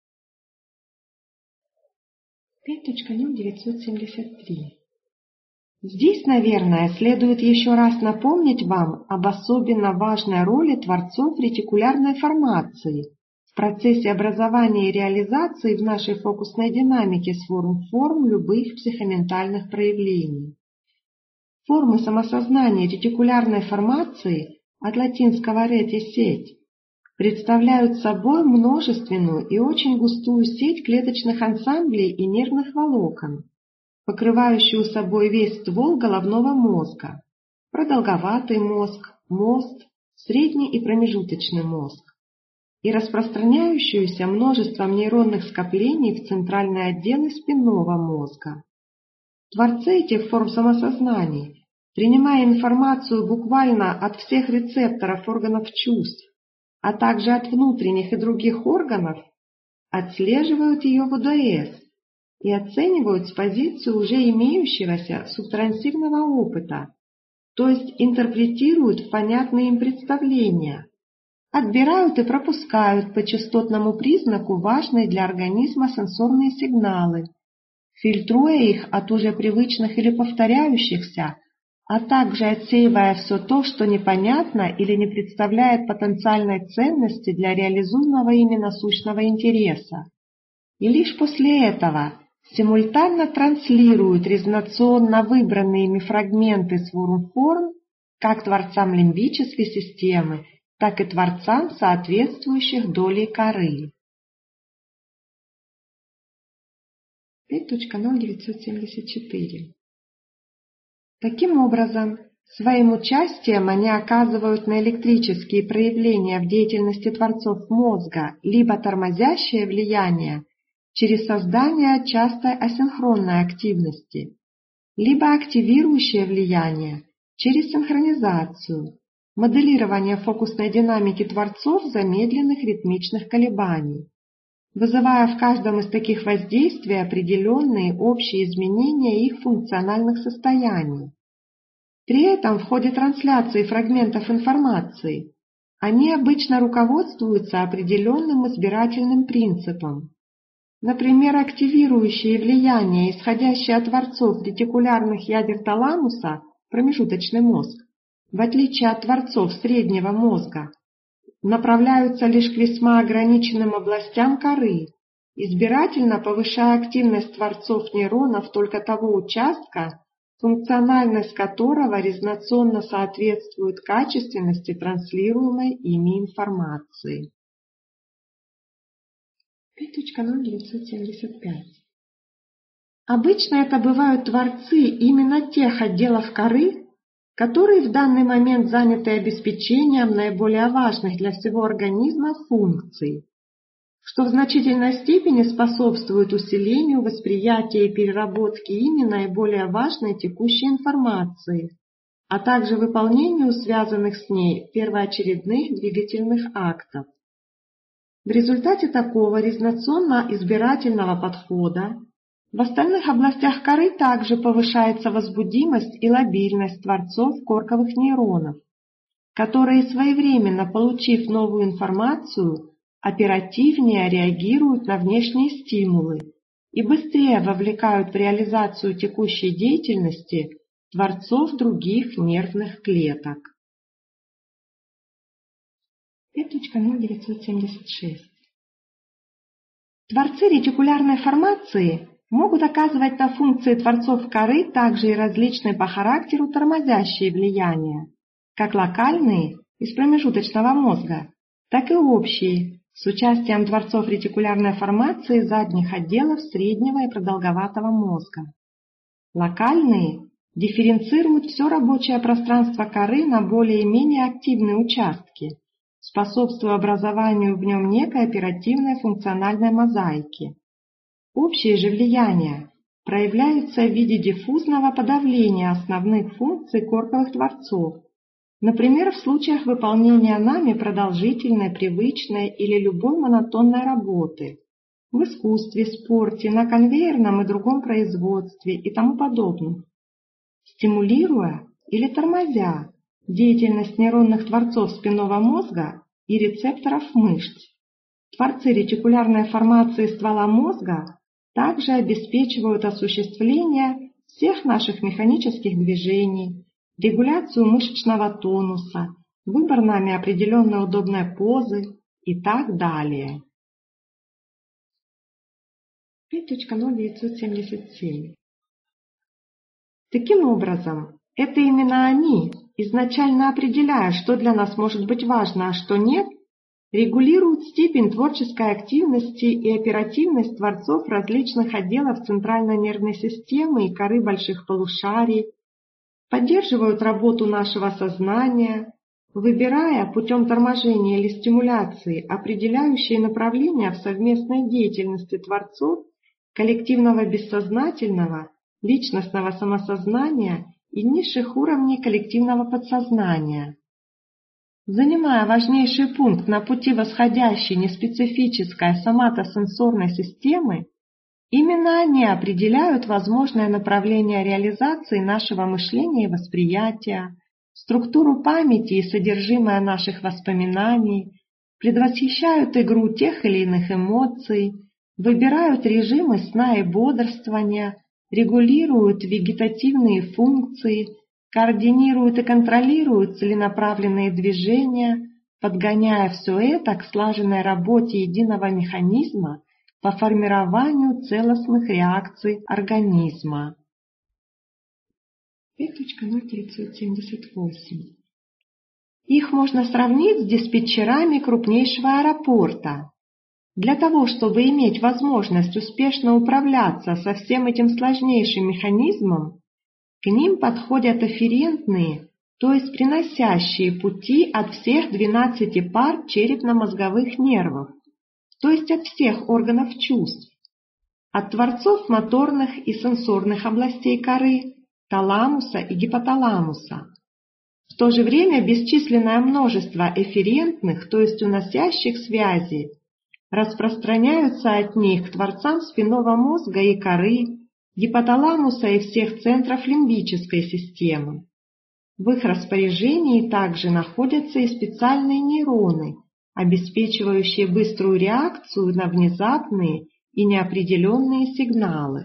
пять точка ноль девятьсот семьдесят три. Здесь, наверное, следует еще раз напомнить вам об особенно важной роли творцов ретикулярной формации в процессе образования и реализации в нашей фокусной динамике форм любых психоментальных проявлений. Формы самосознания ретикулярной формации, от латинского «reti» – сеть, представляют собой множественную и очень густую сеть клеточных ансамблей и нервных волокон, покрывающую собой весь ствол головного мозга, продолговатый мозг, мост, средний и промежуточный мозг, и распространяющуюся множеством нейронных скоплений в центральные отделы спинного мозга. Творцы этих форм самосознаний, принимая информацию буквально от всех рецепторов органов чувств, а также от внутренних и других органов, отслеживают ее в ОДС и оценивают с позиции уже имеющегося субтрансивного опыта, то есть интерпретируют в понятные им представления, отбирают и пропускают по частотному признаку важные для организма сенсорные сигналы, фильтруя их от уже привычных или повторяющихся, а также отсеивая все то, что непонятно или не представляет потенциальной ценности для реализуемого ими насущного интереса. И лишь после этого симультанно транслируют резонационно выбранные ими фрагменты форм как творцам лимбической системы, так и творцам соответствующих долей коры. пять точка ноль девятьсот семьдесят четыре. Таким образом, своим участием они оказывают на электрические проявления в деятельности творцов мозга либо тормозящее влияние через создание частой асинхронной активности, либо активирующее влияние через синхронизацию, моделирование фокусной динамики творцов замедленных ритмичных колебаний, вызывая в каждом из таких воздействий определенные общие изменения их функциональных состояний. При этом в ходе трансляции фрагментов информации они обычно руководствуются определенным избирательным принципом. Например, активирующее влияние, исходящее от творцов ретикулярных ядер таламуса, промежуточный мозг, в отличие от творцов среднего мозга, направляются лишь к весьма ограниченным областям коры, избирательно повышая активность творцов нейронов только того участка, функциональность которого резонационно соответствует качественности транслируемой ими информации. пять точка ноль девятьсот семьдесят пять. Обычно это бывают творцы именно тех отделов коры, которые в данный момент заняты обеспечением наиболее важных для всего организма функций. что в значительной степени способствует усилению восприятия и переработки ими наиболее важной текущей информации, а также выполнению связанных с ней первоочередных двигательных актов. В результате такого резонационно-избирательного подхода в остальных областях коры также повышается возбудимость и лобильность творцов корковых нейронов, которые, своевременно получив новую информацию, оперативнее реагируют на внешние стимулы и быстрее вовлекают в реализацию текущей деятельности творцов других нервных клеток. пять точка ноль девятьсот семьдесят шесть. Творцы ретикулярной формации могут оказывать на функции творцов коры также и различные по характеру тормозящие влияния, как локальные из промежуточного мозга, так и общие, с участием творцов ретикулярной формации задних отделов среднего и продолговатого мозга. Локальные дифференцируют все рабочее пространство коры на более-менее активные участки, способствуя образованию в нем некой оперативной функциональной мозаики. Общие же влияния проявляются в виде диффузного подавления основных функций корковых творцов, например, в случаях выполнения нами продолжительной, привычной или любой монотонной работы, в искусстве, спорте, на конвейерном и другом производстве и тому подобное, стимулируя или тормозя деятельность нейронных творцов спинного мозга и рецепторов мышц. Творцы ретикулярной формации ствола мозга также обеспечивают осуществление всех наших механических движений, регуляцию мышечного тонуса, выбор нами определенной удобной позы и так далее. пять точка ноль девятьсот семьдесят семь. Таким образом, это именно они, изначально определяя, что для нас может быть важно, а что нет, регулируют степень творческой активности и оперативность творцов различных отделов центральной нервной системы и коры больших полушарий, поддерживают работу нашего сознания, выбирая путем торможения или стимуляции определяющие направления в совместной деятельности творцов коллективного бессознательного, личностного самосознания и низших уровней коллективного подсознания. Занимая важнейший пункт на пути восходящей неспецифической соматосенсорной системы, именно они определяют возможное направление реализации нашего мышления и восприятия, структуру памяти и содержимое наших воспоминаний, предвосхищают игру тех или иных эмоций, выбирают режимы сна и бодрствования, регулируют вегетативные функции, координируют и контролируют целенаправленные движения, подгоняя все это к слаженной работе единого механизма по формированию целостных реакций организма. пять точка ноль девятьсот семьдесят восемь. Их можно сравнить с диспетчерами крупнейшего аэропорта. Для того, чтобы иметь возможность успешно управляться со всем этим сложнейшим механизмом, к ним подходят афферентные, то есть приносящие пути от всех двенадцати пар черепно-мозговых нервов, то есть от всех органов чувств, от творцов моторных и сенсорных областей коры, таламуса и гипоталамуса. В то же время бесчисленное множество эфферентных, то есть уносящих связей, распространяются от них к творцам спинного мозга и коры, гипоталамуса и всех центров лимбической системы. В их распоряжении также находятся и специальные нейроны, обеспечивающие быструю реакцию на внезапные и неопределенные сигналы.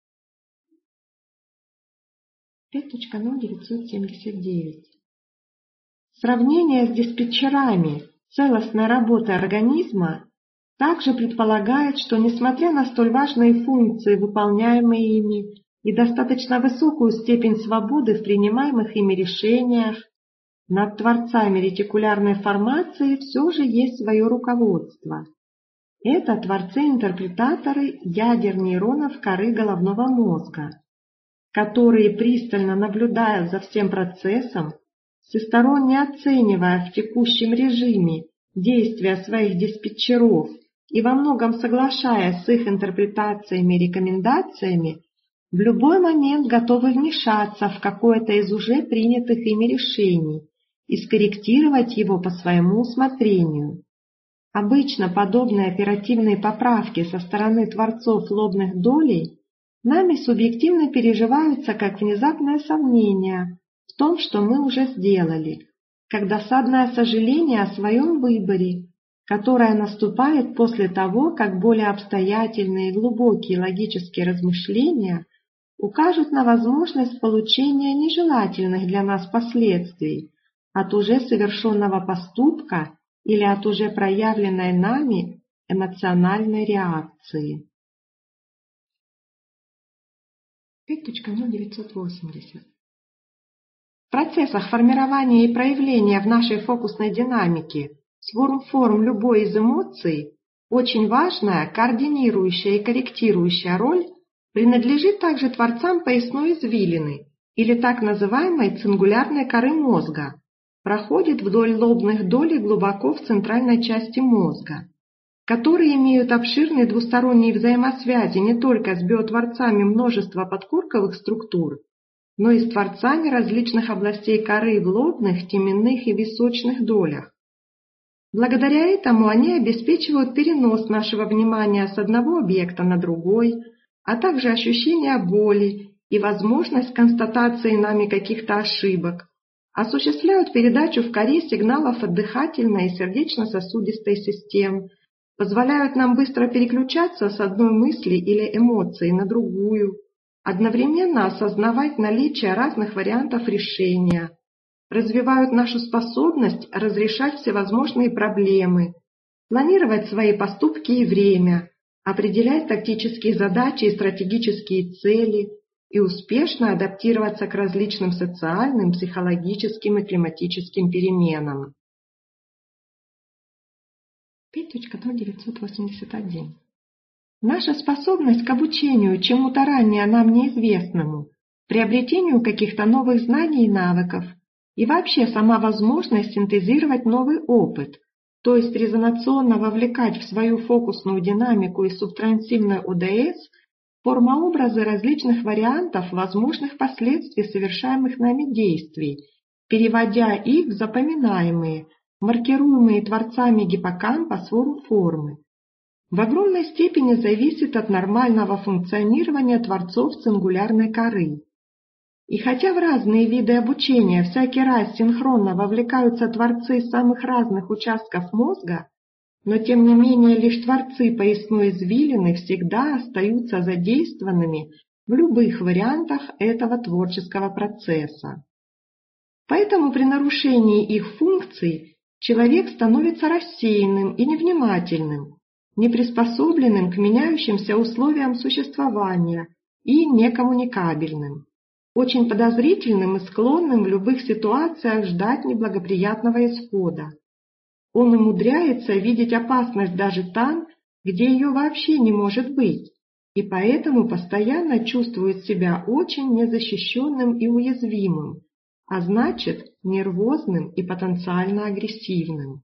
пять точка ноль девятьсот семьдесят девять. Сравнение с диспетчерами целостной работы организма также предполагает, что несмотря на столь важные функции, выполняемые ими, и достаточно высокую степень свободы в принимаемых ими решениях, над творцами ретикулярной формации все же есть свое руководство. Это творцы-интерпретаторы ядер нейронов коры головного мозга, которые, пристально наблюдая за всем процессом, всесторонне оценивая в текущем режиме действия своих диспетчеров и во многом соглашаясь с их интерпретациями и рекомендациями, в любой момент готовы вмешаться в какое-то из уже принятых ими решений и скорректировать его по своему усмотрению. Обычно подобные оперативные поправки со стороны творцов лобных долей нами субъективно переживаются как внезапное сомнение в том, что мы уже сделали, как досадное сожаление о своем выборе, которое наступает после того, как более обстоятельные и глубокие логические размышления укажут на возможность получения нежелательных для нас последствий от уже совершенного поступка или от уже проявленной нами эмоциональной реакции. пять точка ноль девятьсот восемьдесят. В процессах формирования и проявления в нашей фокусной динамике сформ-форм любой из эмоций очень важная координирующая и корректирующая роль принадлежит также творцам поясной извилины или так называемой цингулярной коры мозга, проходит вдоль лобных долей глубоко в центральной части мозга, которые имеют обширные двусторонние взаимосвязи не только с биотворцами множества подкорковых структур, но и с творцами различных областей коры в лобных, теменных и височных долях. Благодаря этому они обеспечивают перенос нашего внимания с одного объекта на другой, а также ощущение боли и возможность констатации нами каких-то ошибок, осуществляют передачу в коре сигналов от дыхательной и сердечно-сосудистой систем, позволяют нам быстро переключаться с одной мысли или эмоции на другую, одновременно осознавать наличие разных вариантов решения, развивают нашу способность разрешать всевозможные проблемы, планировать свои поступки и время, определять тактические задачи и стратегические цели и успешно адаптироваться к различным социальным, психологическим и климатическим переменам. пять точка ноль девятьсот восемьдесят один. Наша способность к обучению чему-то ранее нам неизвестному, приобретению каких-то новых знаний и навыков, и вообще сама возможность синтезировать новый опыт, то есть резонационно вовлекать в свою фокусную динамику и субтрансивный о дэ эс формообразы различных вариантов возможных последствий совершаемых нами действий, переводя их в запоминаемые, маркируемые творцами гиппокампа формы, в огромной степени зависит от нормального функционирования творцов цингулярной коры. И хотя в разные виды обучения всякий раз синхронно вовлекаются творцы самых разных участков мозга, но тем не менее лишь творцы поясной извилины всегда остаются задействованными в любых вариантах этого творческого процесса. Поэтому при нарушении их функций человек становится рассеянным и невнимательным, неприспособленным к меняющимся условиям существования и некоммуникабельным, очень подозрительным и склонным в любых ситуациях ждать неблагоприятного исхода. Он умудряется видеть опасность даже там, где ее вообще не может быть, и поэтому постоянно чувствует себя очень незащищенным и уязвимым, а значит, нервозным и потенциально агрессивным.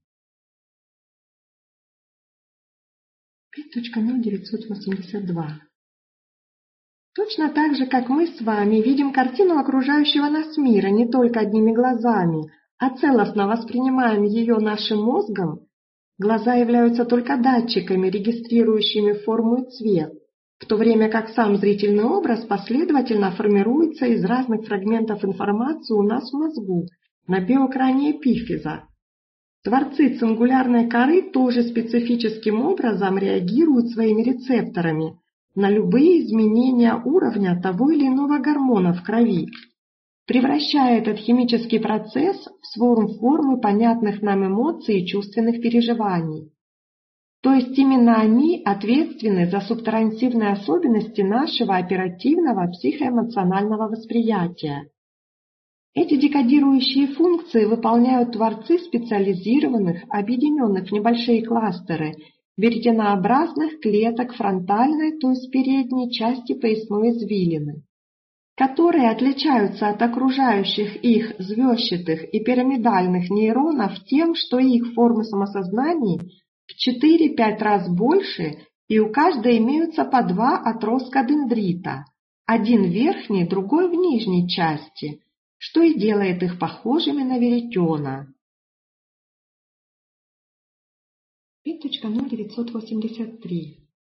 пять точка ноль девятьсот восемьдесят два. Точно так же, как мы с вами видим картину окружающего нас мира не только одними глазами, а целостно воспринимаем ее нашим мозгом, глаза являются только датчиками, регистрирующими форму и цвет, в то время как сам зрительный образ последовательно формируется из разных фрагментов информации у нас в мозгу, на биоэкране эпифиза. Творцы цингулярной коры тоже специфическим образом реагируют своими рецепторами на любые изменения уровня того или иного гормона в крови, превращая этот химический процесс в сворм формы понятных нам эмоций и чувственных переживаний. То есть именно они ответственны за субтрансивные особенности нашего оперативного психоэмоционального восприятия. Эти декодирующие функции выполняют творцы специализированных, объединенных в небольшие кластеры, веретенообразных клеток фронтальной, то есть передней части поясной извилины, которые отличаются от окружающих их звездчатых и пирамидальных нейронов тем, что их формы самосознаний в четыре-пять раз больше, и у каждой имеются по два отростка дендрита, один в верхней, другой в нижней части, что и делает их похожими на веретена. пять точка ноль девятьсот восемьдесят три.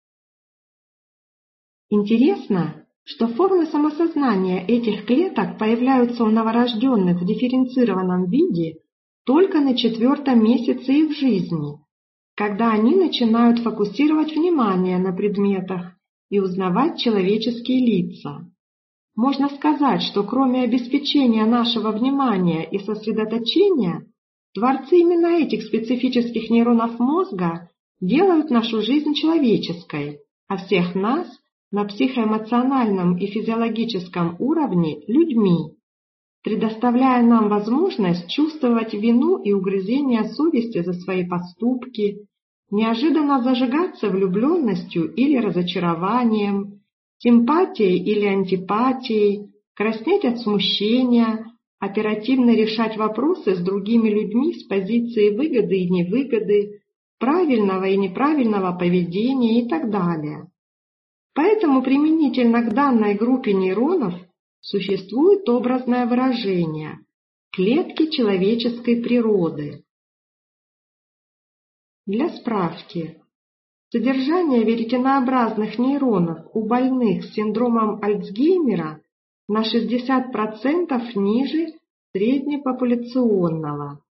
Интересно, что формы самосознания этих клеток появляются у новорожденных в дифференцированном виде только на четвертом месяце их жизни, когда они начинают фокусировать внимание на предметах и узнавать человеческие лица. Можно сказать, что кроме обеспечения нашего внимания и сосредоточения, творцы именно этих специфических нейронов мозга делают нашу жизнь человеческой, а всех нас на психоэмоциональном и физиологическом уровне людьми, предоставляя нам возможность чувствовать вину и угрызение совести за свои поступки, неожиданно зажигаться влюбленностью или разочарованием, симпатией или антипатией, краснеть от смущения, оперативно решать вопросы с другими людьми с позиции выгоды и невыгоды, правильного и неправильного поведения и так далее. Поэтому применительно к данной группе нейронов существует образное выражение «клетки человеческой природы». Для справки, содержание веретенообразных нейронов у больных с синдромом Альцгеймера на шестьдесят процентов ниже среднепопуляционного.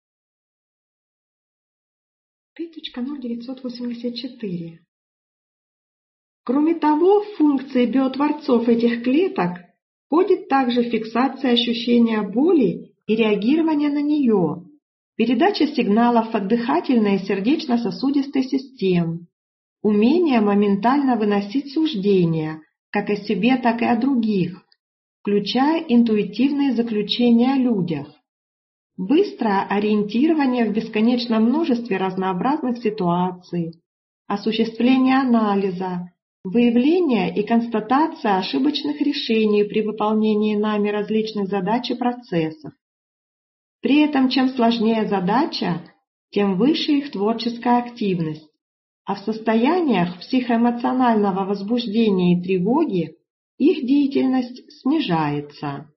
пять точка ноль девятьсот восемьдесят четыре. Кроме того, в функции биотворцов этих клеток входит также фиксация ощущения боли и реагирование на нее, передача сигналов от дыхательной и сердечно-сосудистой систем, умение моментально выносить суждения как о себе, так и о других, включая интуитивные заключения о людях, быстрое ориентирование в бесконечном множестве разнообразных ситуаций, осуществление анализа, выявление и констатация ошибочных решений при выполнении нами различных задач и процессов. При этом, чем сложнее задача, тем выше их творческая активность, а в состояниях психоэмоционального возбуждения и тревоги их деятельность снижается.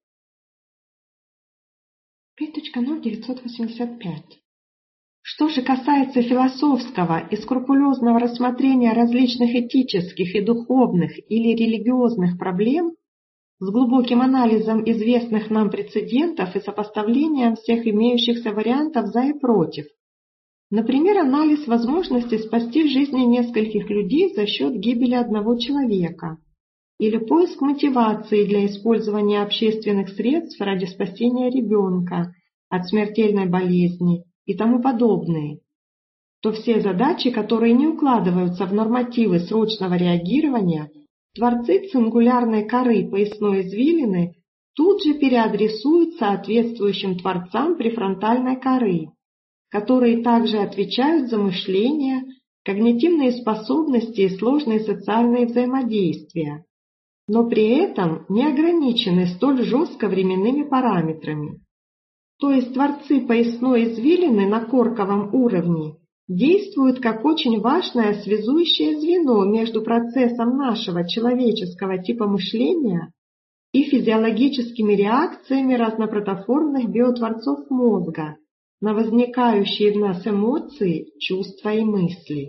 пять точка ноль девятьсот восемьдесят пять. Что же касается философского и скрупулезного рассмотрения различных этических и духовных или религиозных проблем с глубоким анализом известных нам прецедентов и сопоставлением всех имеющихся вариантов за и против, например, анализ возможности спасти жизни нескольких людей за счет гибели одного человека, или поиск мотивации для использования общественных средств ради спасения ребенка от смертельной болезни и тому подобные, то все задачи, которые не укладываются в нормативы срочного реагирования, творцы цингулярной коры поясной извилины тут же переадресуют соответствующим творцам префронтальной коры, которые также отвечают за мышление, когнитивные способности и сложные социальные взаимодействия, но при этом не ограничены столь жестко временными параметрами. То есть творцы поясной извилины на корковом уровне действуют как очень важное связующее звено между процессом нашего человеческого типа мышления и физиологическими реакциями разнопротоформных биотворцов мозга на возникающие в нас эмоции, чувства и мысли.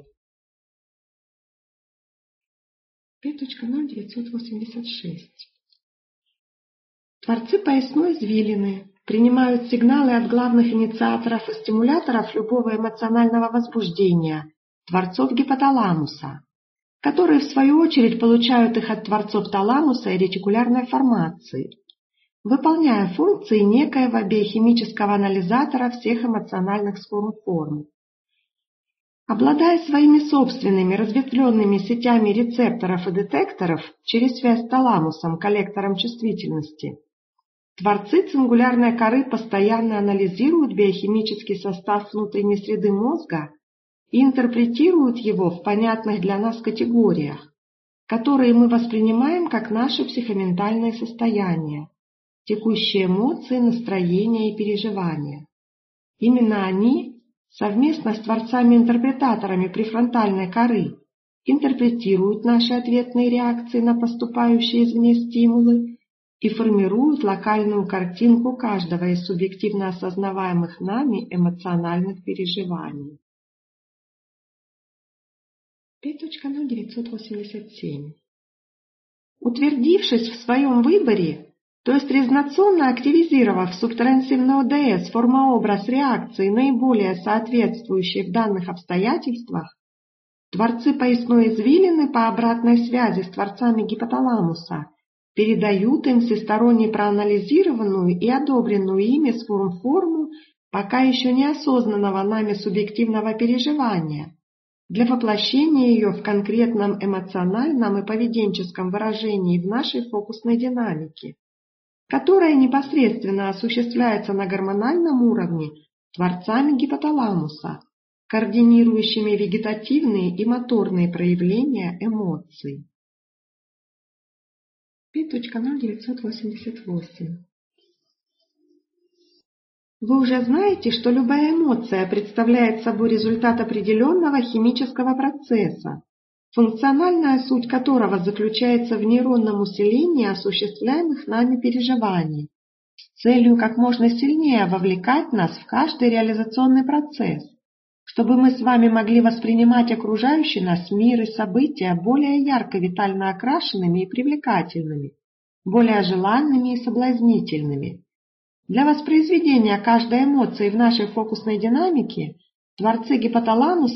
пять точка ноль девятьсот восемьдесят шесть. Творцы поясной извилины принимают сигналы от главных инициаторов и стимуляторов любого эмоционального возбуждения, творцов гипоталамуса, которые в свою очередь получают их от творцов таламуса и ретикулярной формации, выполняя функции некоего биохимического анализатора всех эмоциональных форм. Обладая своими собственными разветвленными сетями рецепторов и детекторов через связь с таламусом, коллектором чувствительности, творцы цингулярной коры постоянно анализируют биохимический состав внутренней среды мозга и интерпретируют его в понятных для нас категориях, которые мы воспринимаем как наши психоментальные состояния, текущие эмоции, настроения и переживания. Именно они совместно с творцами-интерпретаторами префронтальной коры интерпретируют наши ответные реакции на поступающие извне стимулы и формируют локальную картинку каждого из субъективно осознаваемых нами эмоциональных переживаний. пять точка ноль девятьсот восемьдесят семь. Утвердившись в своем выборе, то есть резонационно активизировав субтрансивный о дэ эс формообраз реакции, наиболее соответствующей в данных обстоятельствах, творцы поясной извилины по обратной связи с творцами гипоталамуса передают им всесторонне проанализированную и одобренную ими сформ-форму пока еще неосознанного нами субъективного переживания для воплощения ее в конкретном эмоциональном и поведенческом выражении в нашей фокусной динамике, которая непосредственно осуществляется на гормональном уровне творцами гипоталамуса, координирующими вегетативные и моторные проявления эмоций. пять точка ноль девятьсот восемьдесят восемь. Вы уже знаете, что любая эмоция представляет собой результат определенного химического процесса, функциональная суть которого заключается в нейронном усилении осуществляемых нами переживаний, с целью как можно сильнее вовлекать нас в каждый реализационный процесс, чтобы мы с вами могли воспринимать окружающий нас мир и события более ярко витально окрашенными и привлекательными, более желанными и соблазнительными. Для воспроизведения каждой эмоции в нашей фокусной динамике творцы гипоталамуса